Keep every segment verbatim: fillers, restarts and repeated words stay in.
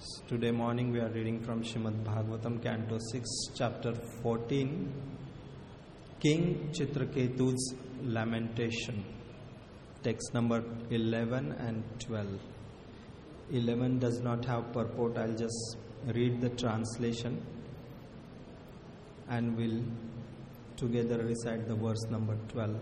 So today morning we are reading from Srimad Bhagavatam, Canto six, Chapter fourteen, King Chitraketu's Lamentation, text number eleven and twelve. eleven does not have purport. I'll just read the translation and we'll together recite the verse number twelve.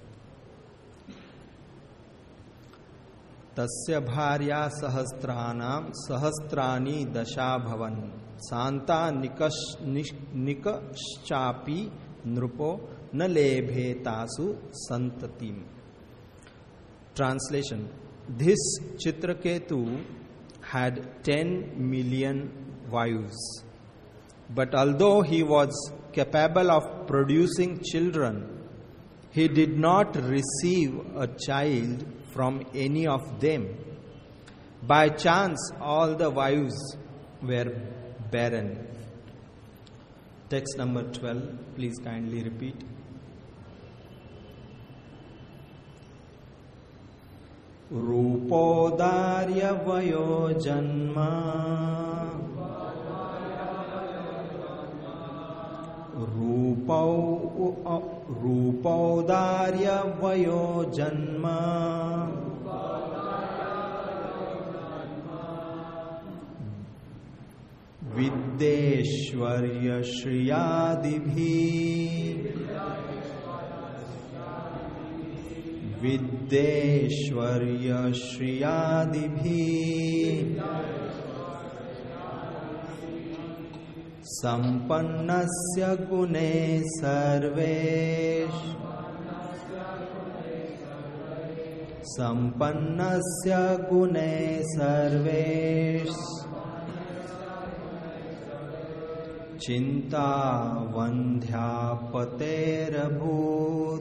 तस्य भार्या सहस्त्राणां सहस्त्राणि दशा भवन शांता निकष निकश्चापि नृपो न लेभे तासु संततिम. Translation: This Chitraketu had ten million wives, but although he was capable of producing children, he did not receive a child from any of them. By chance, all the wives were barren. Text number twelve, please kindly repeat. Rupodarya vayo janma Rupau Rupaudarya vayo janma Viddeshwarya shriyadibhi Viddeshwarya shriyadibhi Sampannasya gune sarvesh Sampannasya gune sarvesh Chinta vandhya paterabhut.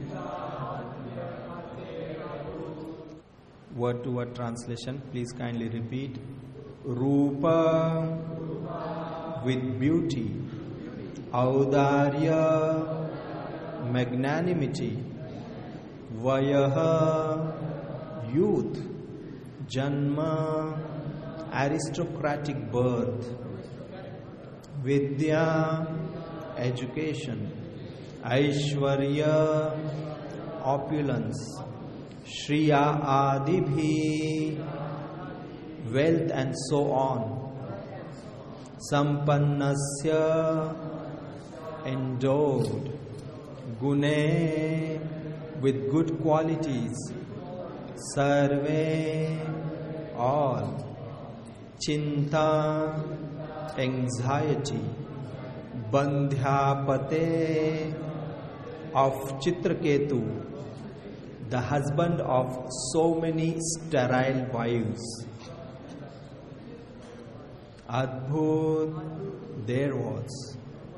Word to word translation, please kindly repeat. Rupa, with beauty. Audarya, magnanimity. Vayaha, youth. Janma, aristocratic birth. Vidya, education. Aishwarya, opulence. Shriya adibhi, wealth and so on. Sampannasya, endowed. Gune, with good qualities. Sarve, all. Chinta, anxiety. Bandhyapate, of Chitraketu, the husband of so many sterile wives. Adbhut, there was.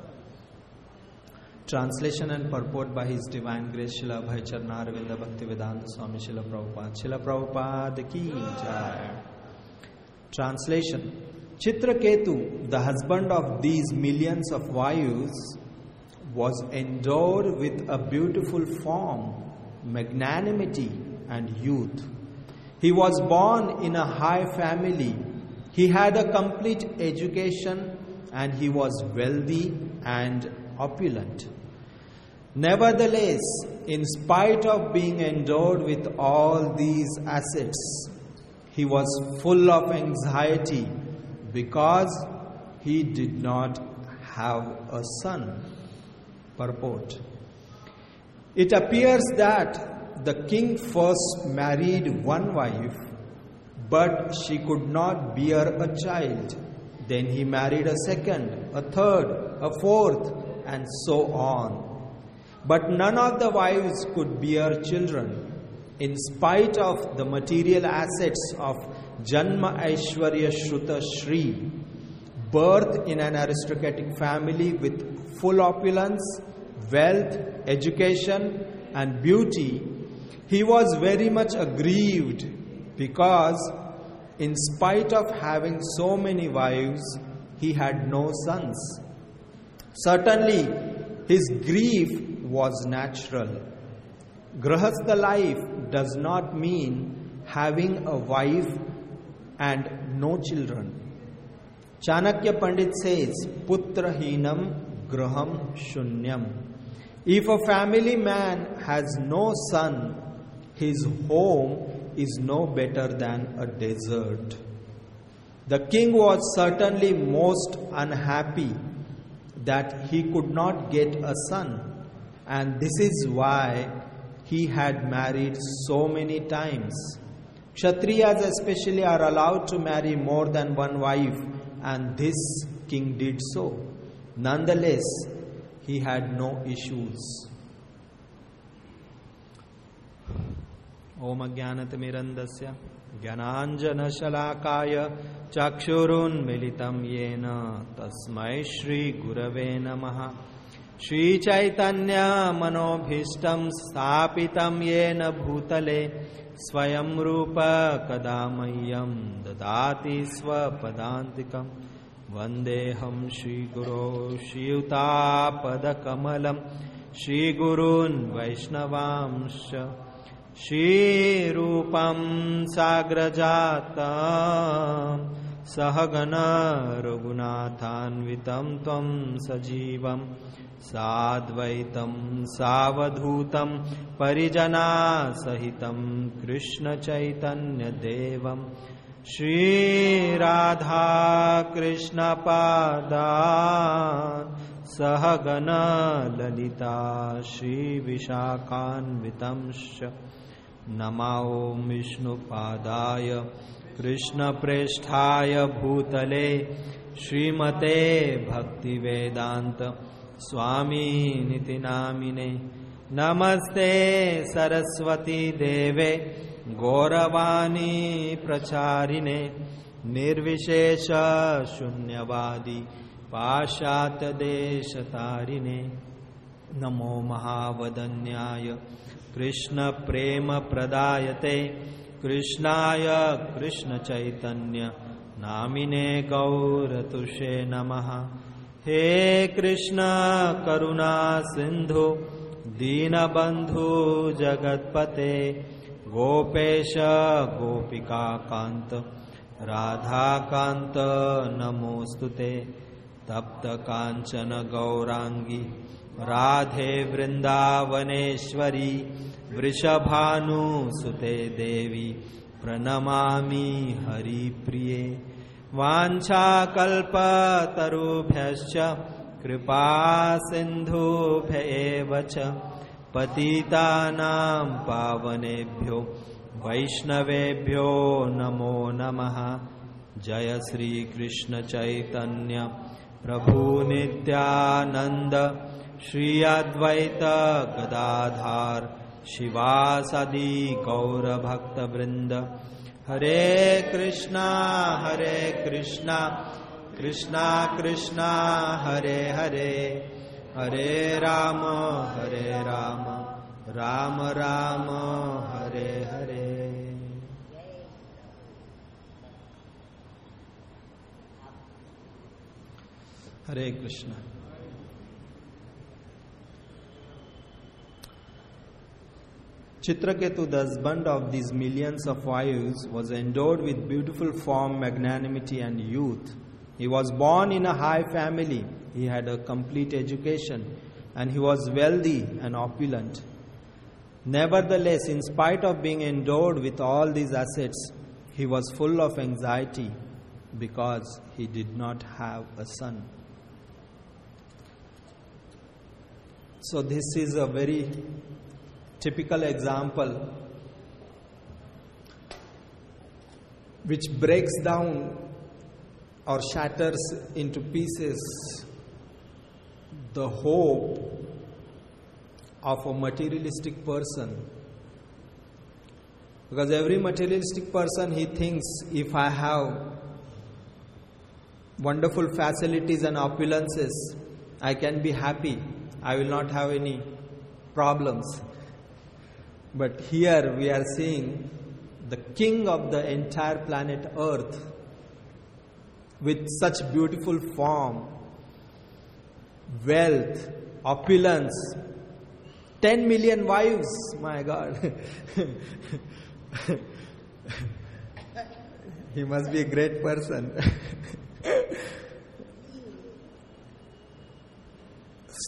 Translation and purport by His Divine Grace Srila Abhay Charanavinda Bhaktivedanta Swami Srila Prabhupada. Srila Prabhupada ki jai. Translation: Chitraketu, the husband of these millions of wives, was endowed with a beautiful form, magnanimity and youth. He was born in a high family. He had a complete education and he was wealthy and opulent. Nevertheless, in spite of being endowed with all these assets, he was full of anxiety because he did not have a son. Purport: It appears that the king first married one wife, but she could not bear a child. Then he married a second, a third, a fourth, and so on. But none of the wives could bear children. In spite of the material assets of Janma Aishwarya Shruta Shri, birth in an aristocratic family with full opulence, wealth, education, and beauty, he was very much aggrieved because, in spite of having so many wives, he had no sons. Certainly, his grief was natural. Grahastha life does not mean having a wife and no children. Chanakya Pandit says, Putrahinam graham shunyam. If a family man has no son, his home is no better than a desert. The king was certainly most unhappy that he could not get a son, and this is why he had married so many times. Kshatriyas especially are allowed to marry more than one wife, and this king did so. Nonetheless, he had no issues. Om Ajnanatimirandasya Jnananjana Shalakaya Chakshurunmilitam Yena Tasmai Shri Gurave Namaha. Shri Chaitanya Manobhishtam Sthapitam Yena Bhutale Swayam Rupa Kadamayam Dadati Swapadantikam Vandeham Shri Guru Shri Utapada Kamalam Shri Gurun Vaishnavamsha Shri Rupam Sagrajatam Sahagana Raghunathanvitam Tvam Sajivam Sadvaitam Savadhutam Parijana Sahitam Krishna Chaitanya Devam Shri Radha Krishna Padan Sahagana Lalita Shri Vishakhanvitamsha Namao Vishnu Padaya Krishna Preshthaya Bhutale Srimate Bhakti Vedanta Swami Niti Namine Namaste Saraswati Deve Gauravani Pracharine Nirvishesha Shunyavadi Pashat Deshatarine Namo Mahavadanyaya Krishna Prema Pradayate Krishnaya Krishna Chaitanya Namine Gauratushe Namaha. He Krishna Karuna Sindhu Dinabandhu Jagatpate Gopesha Gopika Kanta Radha Kanta Namostute Tapta Kanchana Gaurangi Radhe Vrindavaneshwari Vrishabhanu Sute Devi Pranamami Hari Priye Vancha Kalpa Tarubhyascha Kripa Sindhu Bhevacha Patitanam Pavanebhyo Vaishnavebhyo Namo Namaha. Jaya Sri Krishna Chaitanya Prabhu Nityananda Shri Advaita Gadadhar Shivasadi Gaura Bhakta Vrinda. Hare Krishna Hare Krishna Krishna Krishna Hare Hare Hare Rama Hare Rama Rama Rama Hare Hare. Hare Krishna. Chitraketu, the husband of these millions of wives, was endowed with beautiful form, magnanimity and youth. He was born in a high family. He had a complete education and he was wealthy and opulent. Nevertheless, in spite of being endowed with all these assets, he was full of anxiety because he did not have a son. So this is a very typical example which breaks down or shatters into pieces the hope of a materialistic person. Because every materialistic person, he thinks, if I have wonderful facilities and opulences, I can be happy. I will not have any problems. But here we are seeing the king of the entire planet Earth with such beautiful form, wealth, opulence, ten million wives, my God. He must be a great person.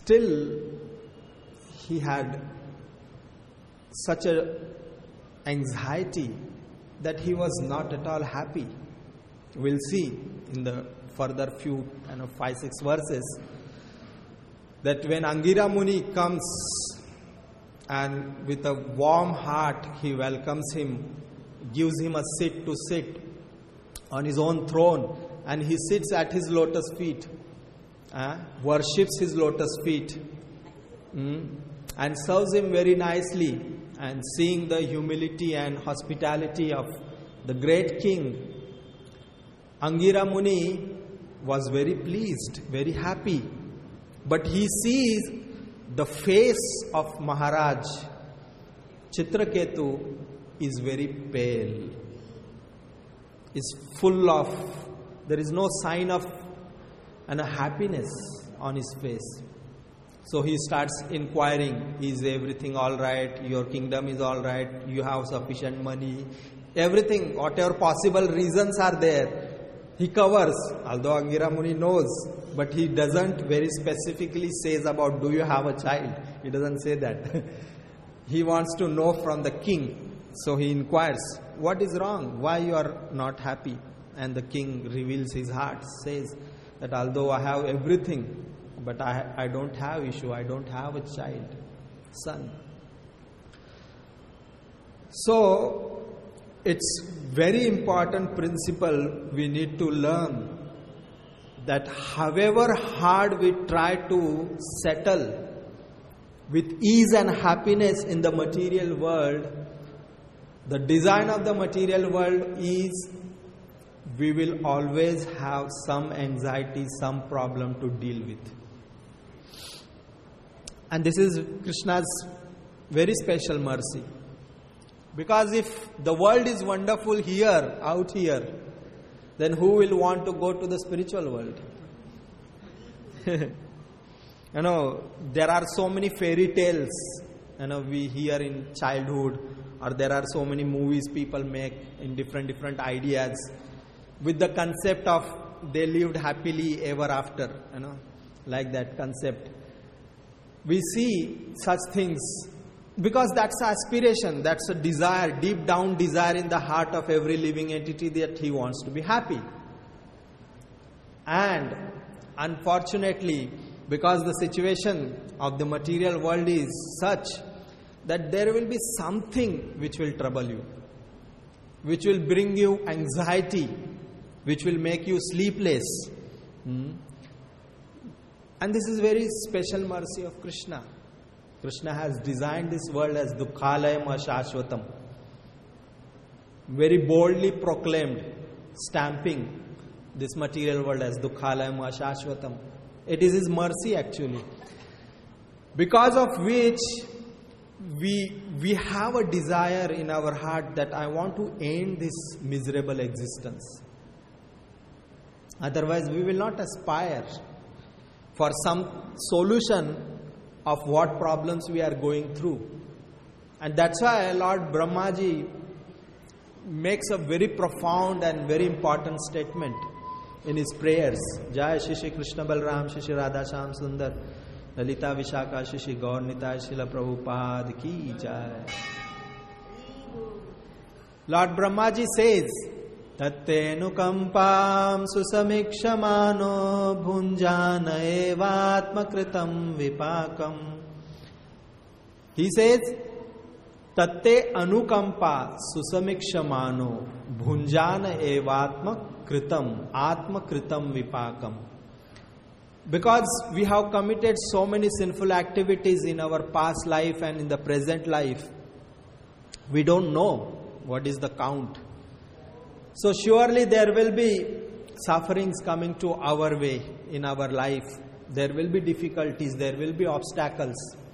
still he had such a anxiety that he was not at all happy. We'll see in the further few, you know, five, six verses, that when Angira Muni comes and with a warm heart he welcomes him, gives him a seat to sit on his own throne, and he sits at his lotus feet, uh, worships his lotus feet, mm, and serves him very nicely, and seeing the humility and hospitality of the great king, Angira Muni was very pleased, very happy. But he sees the face of Maharaj Chitraketu is very pale, is full of, there is no sign of and a happiness on his face. So he starts inquiring, is everything all right? Your kingdom is all right? You have sufficient money? Everything, whatever possible reasons are there, he covers. Although Angira Muni knows, but he doesn't very specifically says about, do you have a child? He doesn't say that. He wants to know from the king. So he inquires, what is wrong? Why you are not happy? And the king reveals his heart, says that although I have everything, but I, I don't have issue, I don't have a child, son. So, it's very important principle we need to learn, that however hard we try to settle with ease and happiness in the material world, the design of the material world is we will always have some anxiety, some problem to deal with. And this is Krishna's very special mercy. Because if the world is wonderful here, out here, then who will want to go to the spiritual world? You know, there are so many fairy tales, you know, we hear in childhood, or there are so many movies people make in different different ideas with the concept of they lived happily ever after, you know, like that concept. We see such things because that's aspiration, that's a desire, deep down desire in the heart of every living entity, that he wants to be happy. And unfortunately, because the situation of the material world is such that there will be something which will trouble you, which will bring you anxiety, which will make you sleepless. Hmm? And this is very special mercy of Krishna. Krishna has designed this world as Dukkhalayam Ashashvatam. Very boldly proclaimed, stamping this material world as Dukkhalayam Ashashvatam. It is His mercy actually. Because of which we, we have a desire in our heart that I want to end this miserable existence. Otherwise we will not aspire for some solution of what problems we are going through. And that's why Lord Brahmaji makes a very profound and very important statement in his prayers. Jai Shri Shri Krishna Balram Shri Shri Radha Sham Sundar Lalita Vishaka Shri Shri Gaur Nitai Srila Prabhupada Ki Jai. Lord Brahmaji says, Tattenukampam susamikshamano bhunjana evatmakritam vipakam. He says, Tatte anukampa susamikshamano bhunjana evatmakritam atmakritam vipakam. Because we have committed so many sinful activities in our past life and in the present life, we don't know what is the count. So surely there will be sufferings coming to our way in our life. There will be difficulties, there will be obstacles.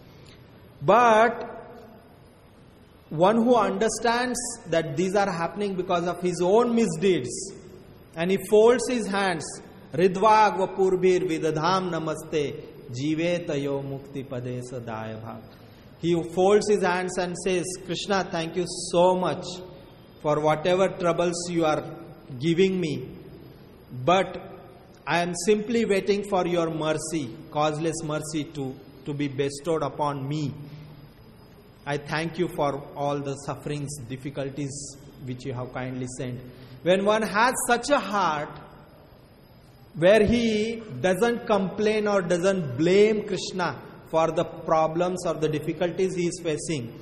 But one who understands that these are happening because of his own misdeeds, and he folds his hands, Ridvag vapurbhir vidadham namaste jivetayo mukti pade sadaya bhag. He folds his hands and says, Krishna, thank you so much for whatever troubles you are giving me. But I am simply waiting for your mercy, causeless mercy to, to be bestowed upon me. I thank you for all the sufferings, difficulties which you have kindly sent. When one has such a heart where he doesn't complain or doesn't blame Krishna for the problems or the difficulties he is facing,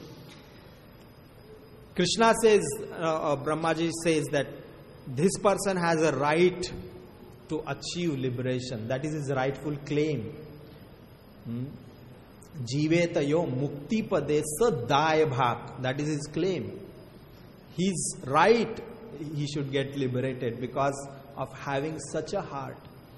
Krishna says, uh, uh, Brahmaji says that this person has a right to achieve liberation. That is his rightful claim. Jivetayo mukti padesa daya bhak. That is his claim. He's right. He should get liberated because of having such a heart.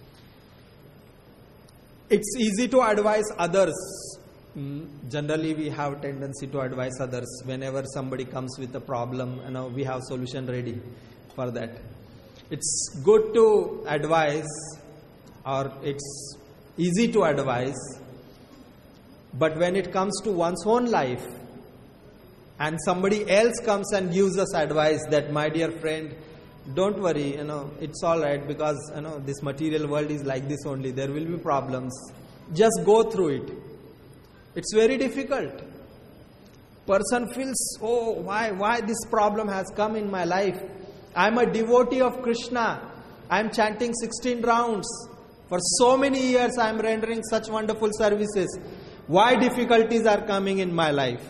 It's easy to advise others. Generally, we have tendency to advise others. Whenever somebody comes with a problem, you know, we have solution ready for that. It's good to advise, or it's easy to advise, but when it comes to one's own life and somebody else comes and gives us advice that, my dear friend, don't worry, you know, it's all right because, you know, this material world is like this only. There will be problems. Just go through it. It's very difficult. Person feels, oh, why, why this problem has come in my life? I'm a devotee of Krishna. I'm chanting sixteen rounds. For so many years I'm rendering such wonderful services. Why difficulties are coming in my life?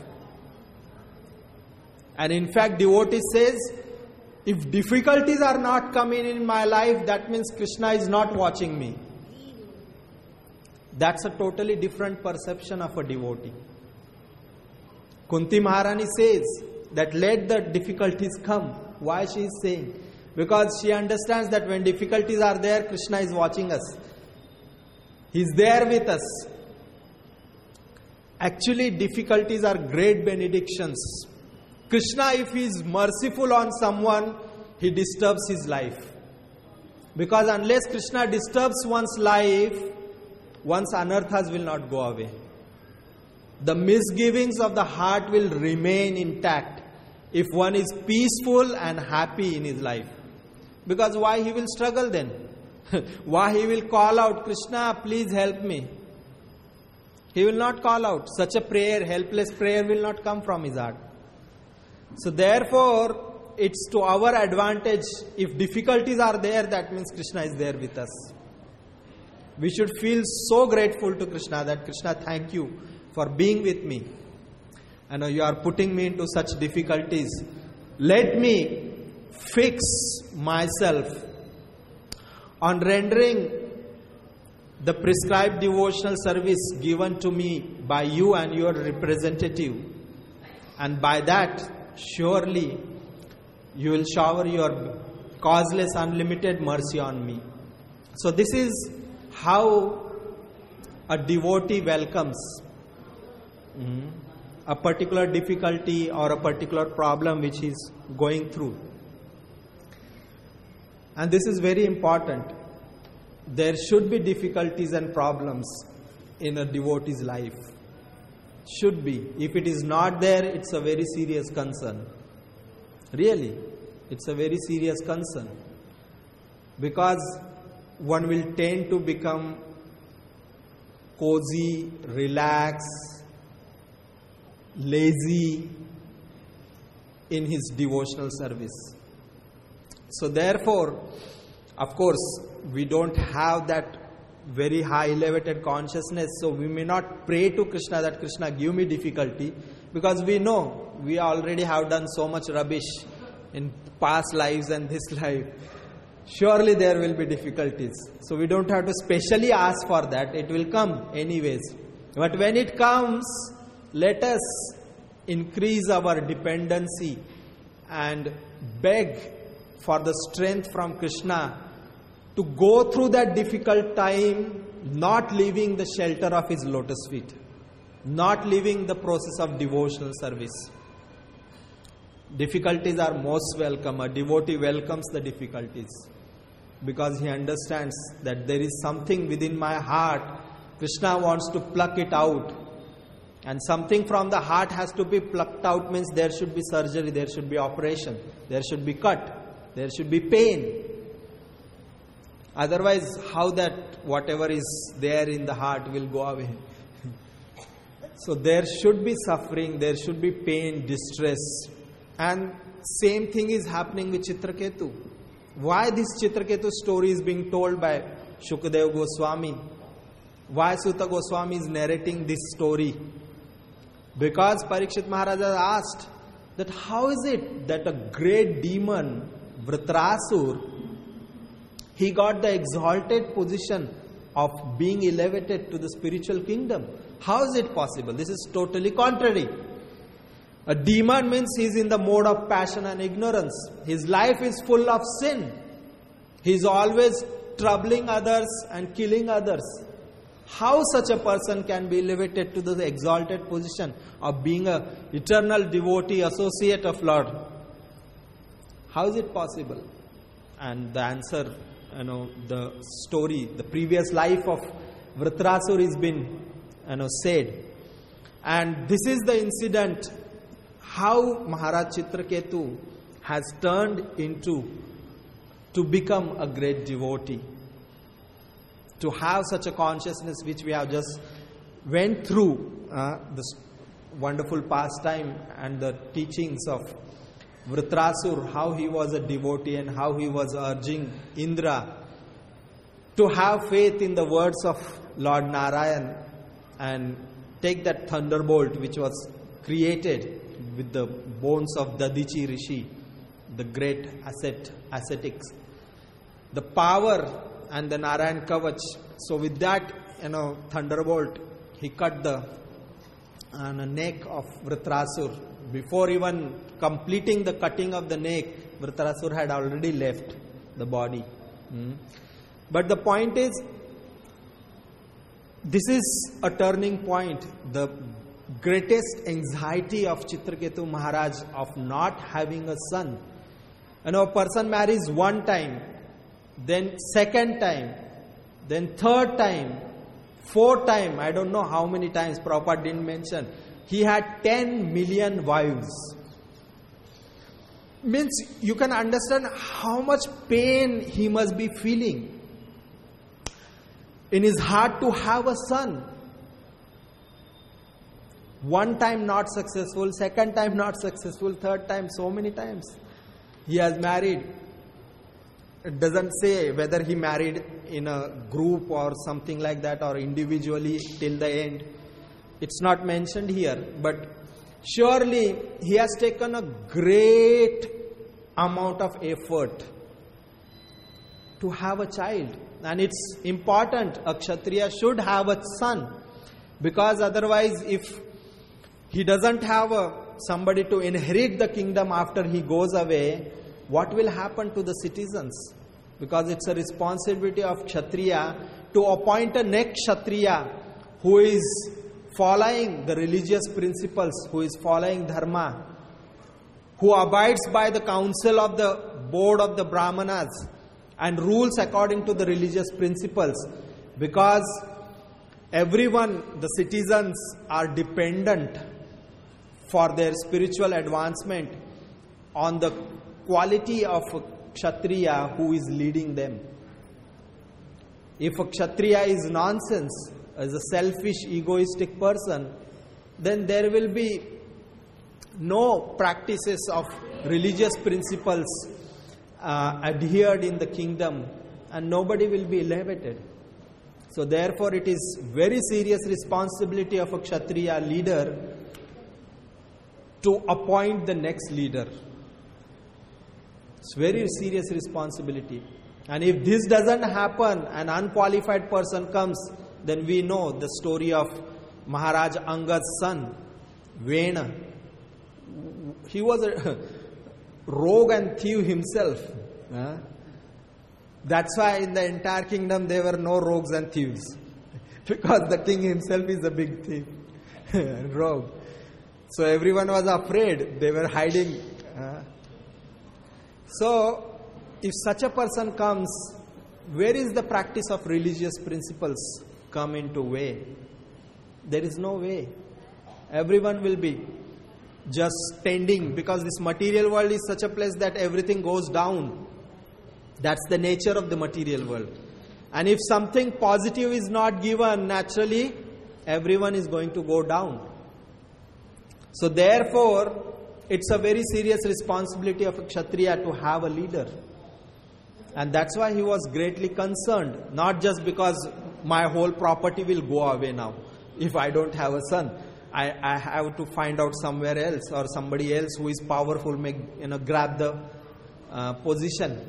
And in fact, devotee says, if difficulties are not coming in my life, that means Krishna is not watching me. That's a totally different perception of a devotee. Kunti Maharani says that let the difficulties come. Why she is saying? Because she understands that when difficulties are there, Krishna is watching us. He is there with us. Actually, difficulties are great benedictions. Krishna, if he is merciful on someone, he disturbs his life. Because unless Krishna disturbs one's life, one's anarthas will not go away. The misgivings of the heart will remain intact if one is peaceful and happy in his life. Because why he will struggle then? Why he will call out, Krishna, please help me? He will not call out. Such a prayer, helpless prayer will not come from his heart. So therefore, it's to our advantage. If difficulties are there, that means Krishna is there with us. We should feel so grateful to Krishna that, Krishna, thank you for being with me. I know you are putting me into such difficulties. Let me fix myself on rendering the prescribed devotional service given to me by you and your representative. And by that, surely you will shower your causeless, unlimited mercy on me. So this is how a devotee welcomes mm, a particular difficulty or a particular problem which he is going through. And this is very important. There should be difficulties and problems in a devotee's life. Should be. If it is not there, it's a very serious concern. Really, it's a very serious concern. Because one will tend to become cozy, relaxed, lazy in his devotional service. So therefore, of course, we don't have that very high elevated consciousness, so we may not pray to Krishna that, Krishna, give me difficulty, because we know we already have done so much rubbish in past lives and this life. Surely there will be difficulties. So we don't have to specially ask for that. It will come anyways. But when it comes, let us increase our dependency and beg for the strength from Krishna to go through that difficult time, not leaving the shelter of his lotus feet, not leaving the process of devotional service. Difficulties are most welcome. A devotee welcomes the difficulties because he understands that there is something within my heart. Krishna wants to pluck it out. And something from the heart has to be plucked out means there should be surgery, there should be operation, there should be cut, there should be pain. Otherwise, how that whatever is there in the heart will go away? So there should be suffering, there should be pain, distress. And same thing is happening with Chitraketu. Why this Chitraketu story is being told by Shukadeva Goswami? Why Suta Goswami is narrating this story? Because Parikshit Maharaj asked that how is it that a great demon, Vritrasur, he got the exalted position of being elevated to the spiritual kingdom. How is it possible? This is totally contrary. A demon means he is in the mode of passion and ignorance. His life is full of sin. He is always troubling others and killing others. How such a person can be elevated to the exalted position of being an eternal devotee, associate of Lord? How is it possible? And the answer, you know, the story, the previous life of Vritrasur has been, you know, said. And this is the incident how Maharaj Chitraketu has turned into to become a great devotee. To have such a consciousness which we have just went through, uh, this wonderful pastime and the teachings of Vritrasur, how he was a devotee and how he was urging Indra to have faith in the words of Lord Narayan and take that thunderbolt which was created with the bones of Dadichi Rishi, the great ascet, ascetics. The power and the Narayan Kavach. So with that, you know, thunderbolt, he cut the uh, neck of Vritrasur. Before even completing the cutting of the neck, Vritrasur had already left the body. Hmm. But the point is, this is a turning point. The greatest anxiety of Chitraketu Maharaj of not having a son. You know, a person marries one time, then second time, then third time, fourth time, I don't know how many times, Prabhupada didn't mention. He had ten million wives. Means you can understand how much pain he must be feeling in his heart to have a son. One time not successful, second time not successful, third time so many times. He has married. It doesn't say whether he married in a group or something like that or individually till the end. It's not mentioned here. But surely he has taken a great amount of effort to have a child. And it's important, a Kshatriya should have a son. Because otherwise, if he doesn't have a, somebody to inherit the kingdom after he goes away, what will happen to the citizens? Because it's a responsibility of Kshatriya to appoint a next Kshatriya who is following the religious principles, who is following dharma, who abides by the counsel of the board of the Brahmanas and rules according to the religious principles. Because everyone, the citizens, are dependent for their spiritual advancement on the quality of a Kshatriya who is leading them. If a Kshatriya is nonsense, as a selfish, egoistic person, then there will be no practices of religious principles uh, adhered in the kingdom, and nobody will be elevated. So therefore it is very serious responsibility of a Kshatriya leader to appoint the next leader. It's very serious responsibility. And if this doesn't happen, an unqualified person comes, then we know the story of Maharaj Angad's son, Vena. He was a rogue and thief himself. Uh, that's why in the entire kingdom there were no rogues and thieves. Because the king himself is a big thief, rogue. So everyone was afraid. They were hiding. Uh, so, if such a person comes, where is the practice of religious principles come into way? There is no way. Everyone will be just standing, because this material world is such a place that everything goes down. That's the nature of the material world. And if something positive is not given, naturally everyone is going to go down. So therefore, it's a very serious responsibility of a Kshatriya to have a leader. And that's why he was greatly concerned. Not just because my whole property will go away now. If I don't have a son, I, I have to find out somewhere else, or somebody else who is powerful may, you know, grab the uh, position.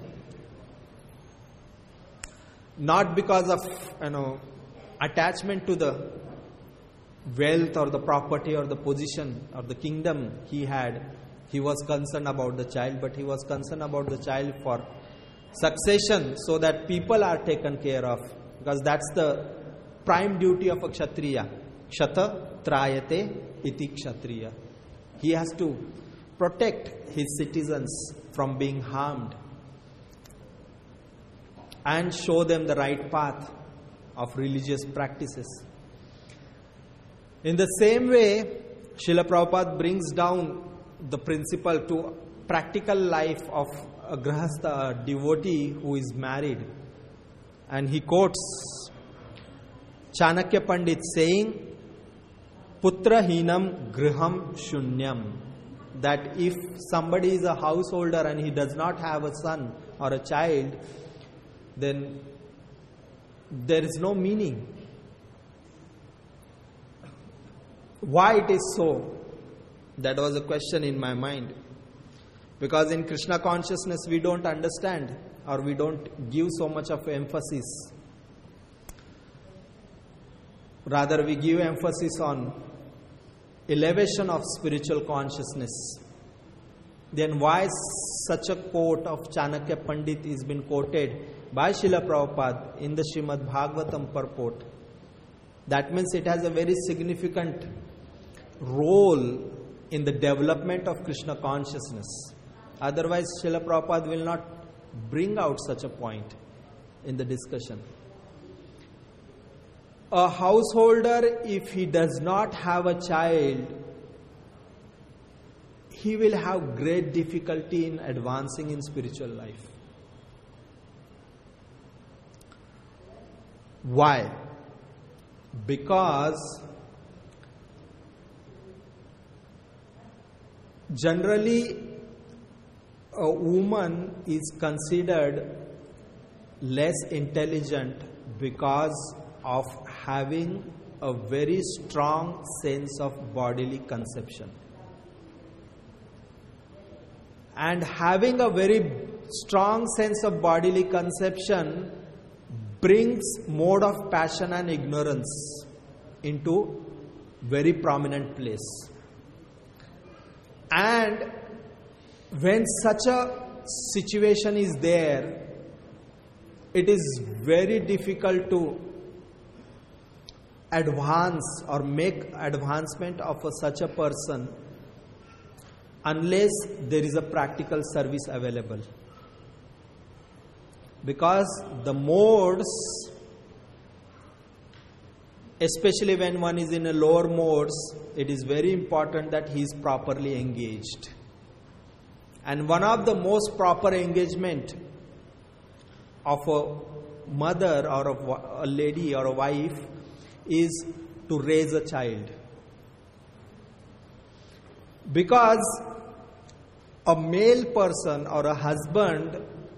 Not because of, you know, attachment to the wealth or the property or the position or the kingdom he had. He was concerned about the child, but he was concerned about the child for succession, so that people are taken care of. Because that's the prime duty of a Kshatriya. Kshata trayate iti Kshatriya. He has to protect his citizens from being harmed and show them the right path of religious practices. In the same way, Srila Prabhupada brings down the principle to practical life of a grahastha, a devotee who is married. And he quotes Chanakya Pandit saying, Putra hinam griham shunyam. That if somebody is a householder and he does not have a son or a child, then there is no meaning. Why it is so? That was a question in my mind. Because in Krishna consciousness we don't understand, or we don't give so much of emphasis. Rather we give emphasis on elevation of spiritual consciousness. Then why such a quote of Chanakya Pandit is been quoted by Srila Prabhupada in the Srimad Bhagavatam purport? That means it has a very significant role in the development of Krishna consciousness. Otherwise, Srila Prabhupada will not bring out such a point in the discussion. A householder, if he does not have a child, he will have great difficulty in advancing in spiritual life. Why? Because generally a woman is considered less intelligent because of having a very strong sense of bodily conception. And having a very strong sense of bodily conception brings mode of passion and ignorance into very prominent place. And when such a situation is there, it is very difficult to advance or make advancement of a, such a person unless there is a practical service available. Because the modes, especially when one is in a lower modes, it is very important that he is properly engaged. And one of the most proper engagement of a mother or a, a lady or a wife is to raise a child. Because a male person or a husband,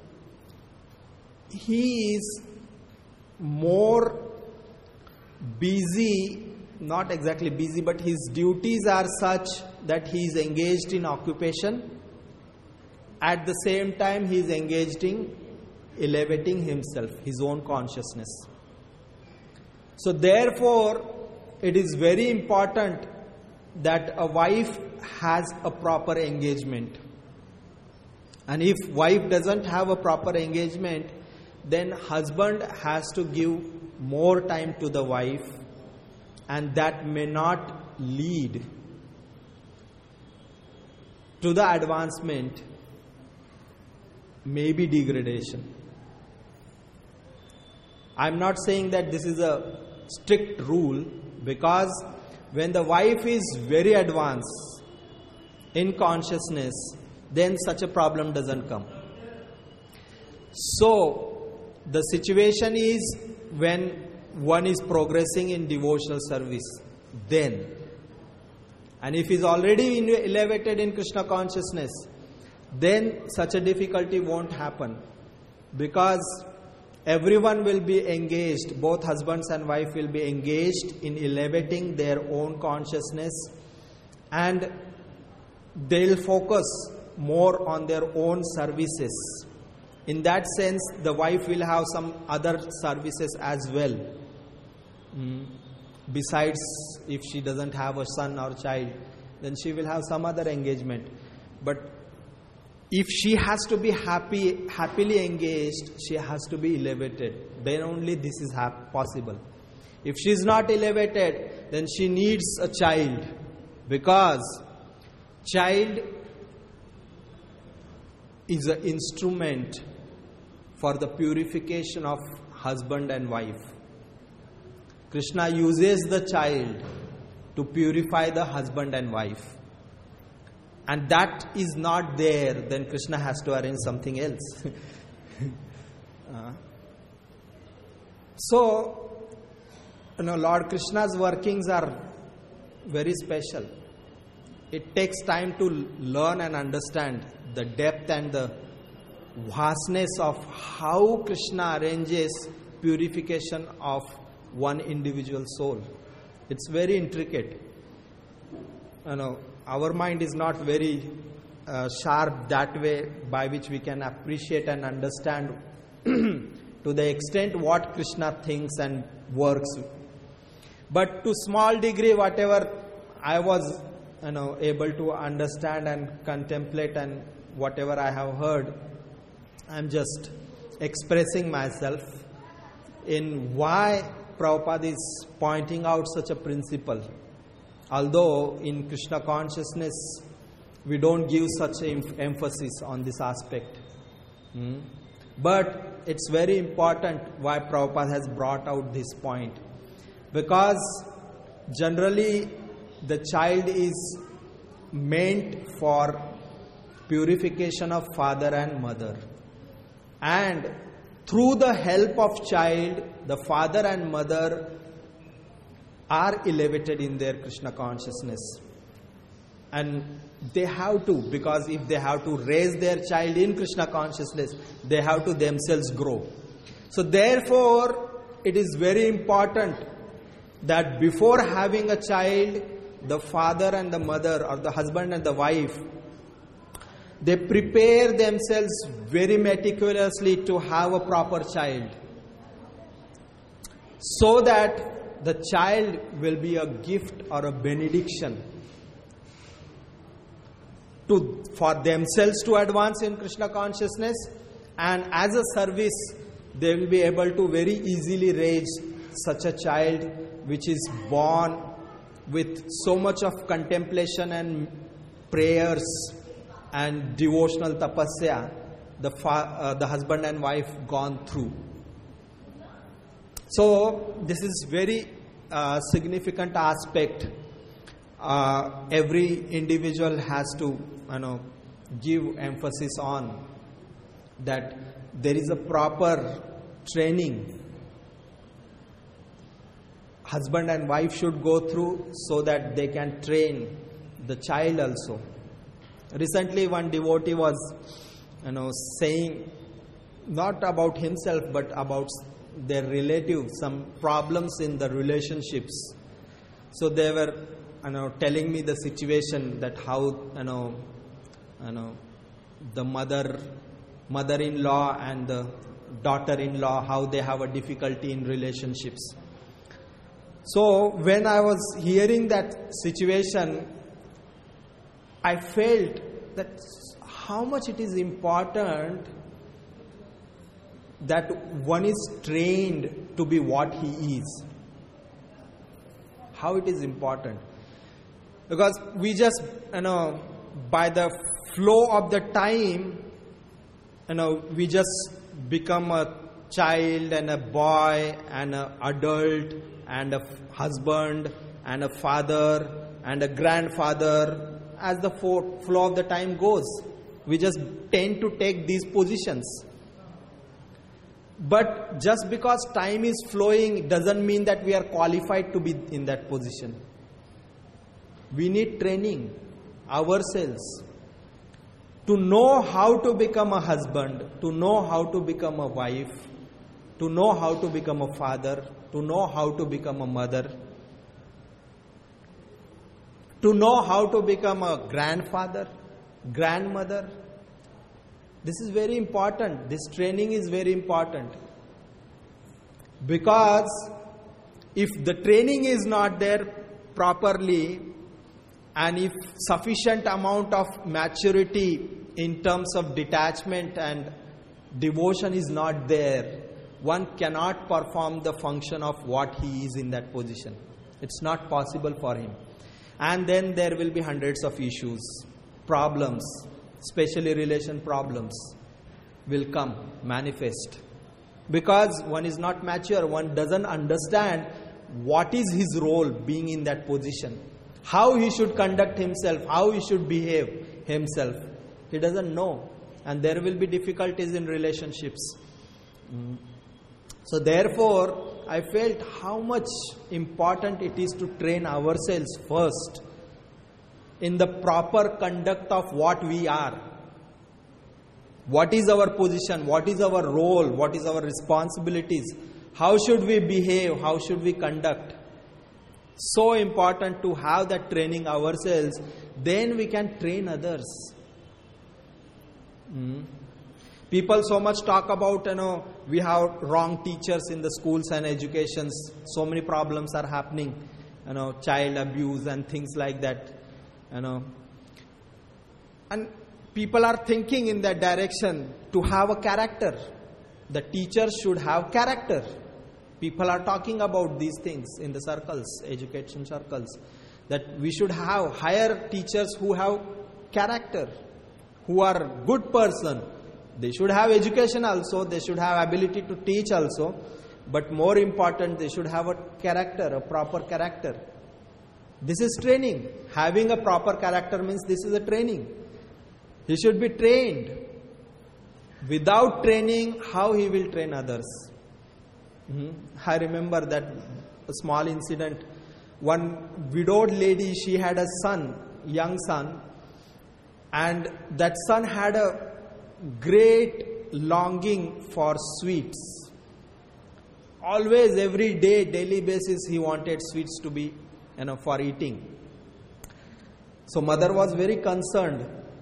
he is more busy, not exactly busy, but his duties are such that he is engaged in occupation. At the same time, he is engaged in elevating himself, his own consciousness. So therefore, it is very important that a wife has a proper engagement. And if wife doesn't have a proper engagement, then husband has to give more time to the wife, and that may not lead to the advancement, maybe degradation. I'm not saying that this is a strict rule, because when the wife is very advanced in consciousness, then such a problem doesn't come. So, The situation is when one is progressing in devotional service, then. And if he is already in, elevated in Krishna consciousness, then such a difficulty won't happen. Because everyone will be engaged, both husbands and wife will be engaged in elevating their own consciousness, and they'll focus more on their own services. In that sense, the wife will have some other services as well. Mm. Besides, if she doesn't have a son or child, then she will have some other engagement. But if she has to be happy, happily engaged, she has to be elevated. Then only this is hap- possible. If she is not elevated, then she needs a child. Because child is an instrument for the purification of husband and wife. Krishna uses the child to purify the husband and wife. And that is not there, then Krishna has to arrange something else. uh, so, you know, Lord Krishna's workings are very special. It takes time to learn and understand the depth and the vastness of how Krishna arranges purification of one individual soul. It's very intricate. You know, our mind is not very uh, sharp that way by which we can appreciate and understand to the extent what Krishna thinks and works. But to small degree, whatever I was, you know, able to understand and contemplate, and whatever I have heard, I'm just expressing myself in why Prabhupada is pointing out such a principle. Although in Krishna consciousness, we don't give such em- emphasis on this aspect. Hmm? But it's very important why Prabhupada has brought out this point. Because generally the child is meant for purification of father and mother. And through the help of child, the father and mother are elevated in their Krishna consciousness. And they have to, because if they have to raise their child in Krishna consciousness, they have to themselves grow. So therefore, it is very important that before having a child, the father and the mother, or the husband and the wife, they prepare themselves very meticulously to have a proper child, so that the child will be a gift or a benediction to for themselves to advance in Krishna consciousness, and as a service they will be able to very easily raise such a child which is born with so much of contemplation and prayers and devotional tapasya the fa- uh, the husband and wife gone through. So this is very uh, significant aspect. Uh, every individual has to, you know, give emphasis on that. There is a proper training husband and wife should go through, so that they can train the child also. Recently, one devotee was, you know, saying not about himself but about their relatives, some problems in the relationships. So they were, you know, telling me the situation, that how, you know, you know, the mother, mother-in-law and the daughter-in-law, how they have a difficulty in relationships. So when I was hearing that situation, I felt that how much it is important that one is trained to be what he is. How it is important. Because we just, you know, by the flow of the time, you know, we just become a child and a boy and an adult and a husband and a father and a grandfather. As the flow of the time goes, we just tend to take these positions. But just because time is flowing doesn't mean that we are qualified to be in that position. We need training ourselves to know how to become a husband, to know how to become a wife, to know how to become a father, to know how to become a mother, to know how to become a grandfather, grandmother. This is very important. This training is very important. Because if the training is not there properly, and if sufficient amount of maturity in terms of detachment and devotion is not there, one cannot perform the function of what he is in that position. It's not possible for him. And then there will be hundreds of issues, problems, especially relation problems will come, manifest. Because one is not mature, one doesn't understand what is his role being in that position, how he should conduct himself, how he should behave himself. He doesn't know. And there will be difficulties in relationships. Mm. So therefore, I felt how much important it is to train ourselves first in the proper conduct of what we are. What is our position? What is our role? What is our responsibilities? How should we behave? How should we conduct? So important to have that training ourselves. Then we can train others. Hmm. People so much talk about, you know, we have wrong teachers in the schools and educations. So many problems are happening, you know, child abuse and things like that, you know. And people are thinking in that direction to have a character. The teachers should have character. People are talking about these things in the circles, education circles, that we should have hire teachers who have character, who are good person. They should have education also, they should have ability to teach also, but more important, they should have a character, a proper character. This is training. Having a proper character means this is a training. He should be trained. Without training, how he will train others? Hmm? I remember that a small incident. One widowed lady, she had a son, young son, and that son had a great longing for sweets. Always, every day, daily basis, he wanted sweets to be, you know, for eating. So mother was very concerned,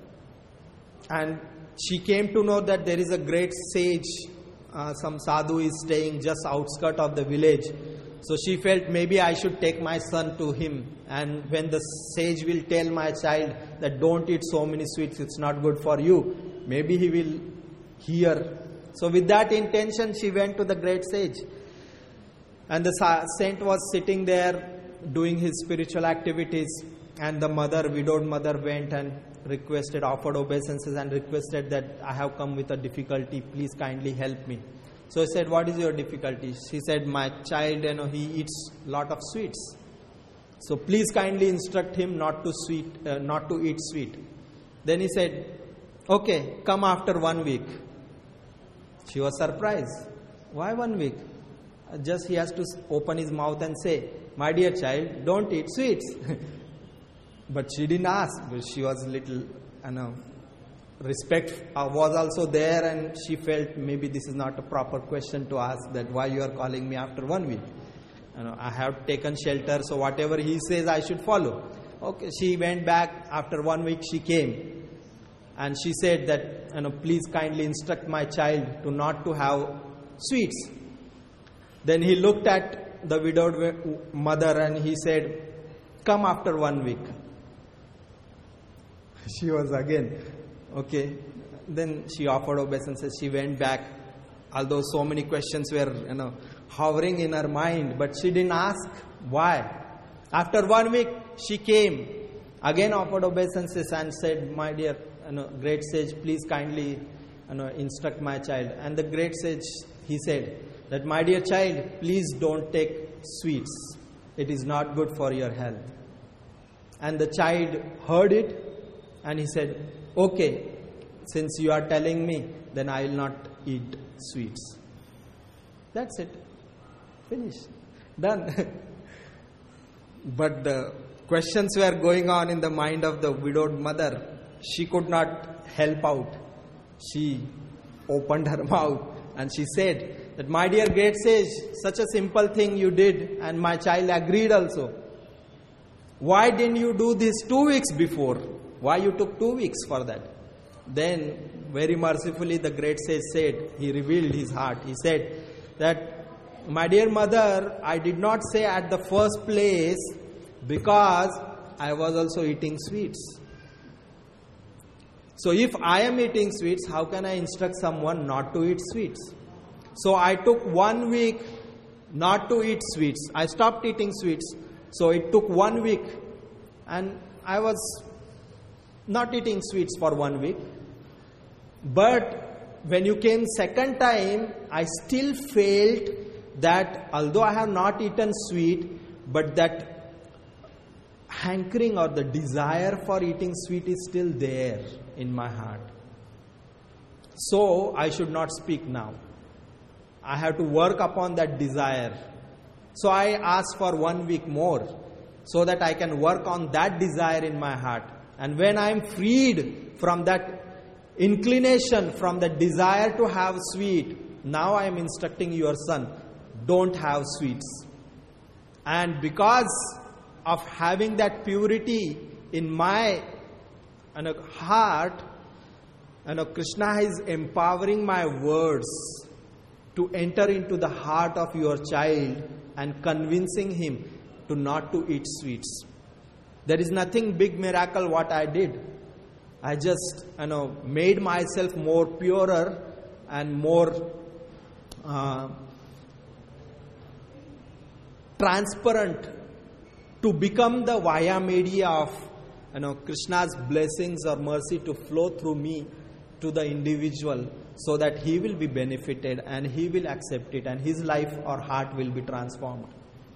and she came to know that there is a great sage, uh, some sadhu is staying just outskirts of the village. So she felt maybe I should take my son to him, and when the sage will tell my child that don't eat so many sweets, it's not good for you, maybe he will hear. So with that intention, she went to the great sage. And the saint was sitting there doing his spiritual activities. And the mother, widowed mother, went and requested, offered obeisances and requested that I have come with a difficulty. Please kindly help me. So he said, what is your difficulty? She said, my child, you know, he eats lot of sweets. So please kindly instruct him not to sweet, uh, not to eat sweet. Then he said, okay, come after one week. She was surprised. Why one week? Just he has to open his mouth and say, my dear child, don't eat sweets. But she didn't ask. She was little, you know, respect was also there, and she felt maybe this is not a proper question to ask, that why you are calling me after one week. You know, I have taken shelter, so whatever he says I should follow. Okay, she went back. After one week she came. And she said that, you know, please kindly instruct my child to not to have sweets. Then he looked at the widowed mother and he said, come after one week. She was again, okay. Then she offered obeisances. She went back. Although so many questions were, you know, hovering in her mind, but she didn't ask why. After one week, she came. Again offered obeisances and said, my dear, you know, great sage, please kindly, you know, instruct my child. And the great sage, he said that, my dear child, please don't take sweets. It is not good for your health. And the child heard it and he said, okay, since you are telling me, then I will not eat sweets. That's it. Finish. Done. But the questions were going on in the mind of the widowed mother. She could not help out. She opened her mouth and she said that, my dear great sage, such a simple thing you did and my child agreed also. Why didn't you do this two weeks before? Why you took two weeks for that? Then very mercifully the great sage said, he revealed his heart. He said that, my dear mother, I did not say at the first place because I was also eating sweets. So if I am eating sweets, how can I instruct someone not to eat sweets? So I took one week not to eat sweets. I stopped eating sweets. So it took one week and I was not eating sweets for one week. But when you came second time, I still felt that although I have not eaten sweet, but that hankering or the desire for eating sweet is still there in my heart. So I should not speak now. I have to work upon that desire. So I ask for one week more so that I can work on that desire in my heart. And when I am freed from that inclination, from the desire to have sweet, now I am instructing your son, don't have sweets. And because of having that purity in my and a heart, and a Krishna is empowering my words to enter into the heart of your child and convincing him to not to eat sweets. There is nothing big miracle what I did. I just, you know, made myself more purer and more uh, transparent to become the via media of, you know, Krishna's blessings or mercy to flow through me to the individual, so that he will be benefited and he will accept it and his life or heart will be transformed.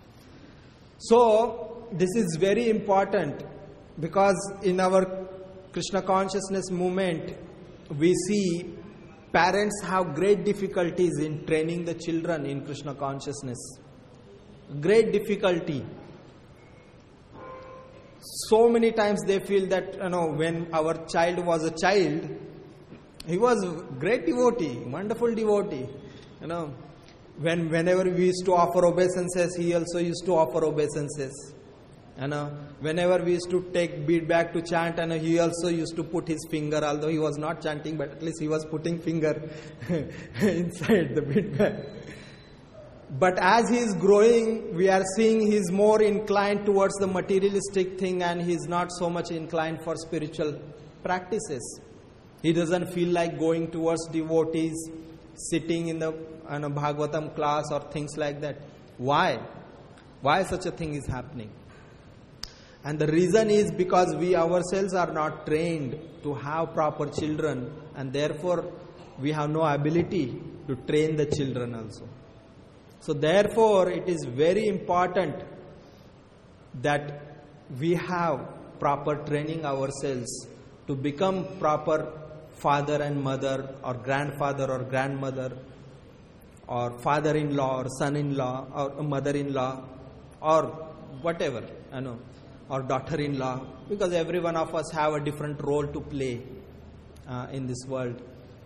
So this is very important, because in our Krishna consciousness movement we see parents have great difficulties in training the children in Krishna consciousness. Great difficulty. So many times they feel that, you know, when our child was a child, he was a great devotee, wonderful devotee. You know, when whenever we used to offer obeisances, he also used to offer obeisances. You know, whenever we used to take bead bag to chant, and he also used to put his finger, although he was not chanting, but at least he was putting finger inside the bead bag. But as he is growing, we are seeing he is more inclined towards the materialistic thing and he is not so much inclined for spiritual practices. He doesn't feel like going towards devotees, sitting in the you know, Bhagavatam class or things like that. Why? Why such a thing is happening? And the reason is because we ourselves are not trained to have proper children, and therefore we have no ability to train the children also. So therefore it is very important that we have proper training ourselves to become proper father and mother, or grandfather or grandmother, or father-in-law or son-in-law or mother-in-law, or whatever, you know, or daughter-in-law, because every one of us have a different role to play uh, in this world.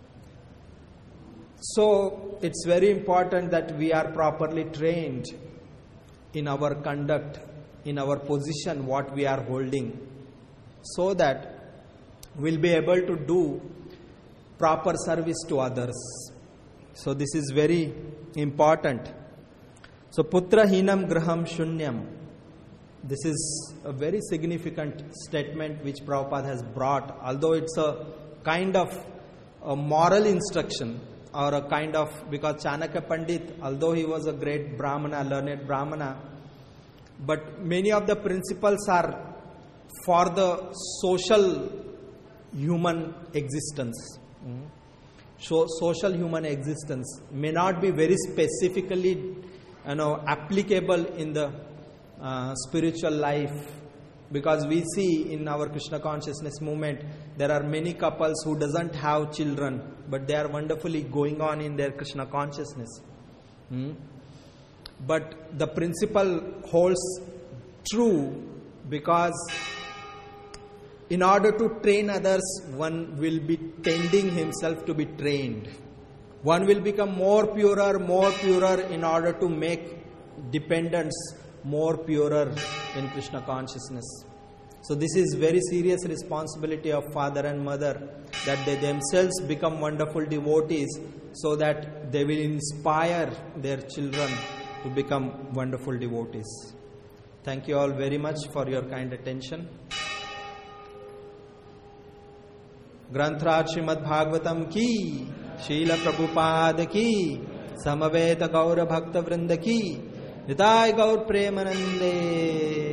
So it's very important that we are properly trained in our conduct, in our position, what we are holding, so that we'll be able to do proper service to others. So this is very important. So putra hinam graham shunyam. This is a very significant statement which Prabhupada has brought, although it's a kind of a moral instruction, or a kind of, because Chanakya Pandit, although he was a great Brahmana, learned Brahmana, but many of the principles are for the social human existence. Mm. So, social human existence may not be very specifically, you know, applicable in the uh, spiritual life, because we see in our Krishna consciousness movement there are many couples who doesn't have children, but they are wonderfully going on in their Krishna consciousness. Hmm? But the principle holds true, because in order to train others, one will be tending himself to be trained. One will become more purer, more purer in order to make dependents more purer in Krishna consciousness. So this is very serious responsibility of father and mother, that they themselves become wonderful devotees, so that they will inspire their children to become wonderful devotees. Thank you all very much for your kind attention. Grantraj Srimad Bhagavatam ki, Srila Prabhupada ki, Samaveta Gaura Bhakta Vrinda ki, Nitai Gaur Premanande.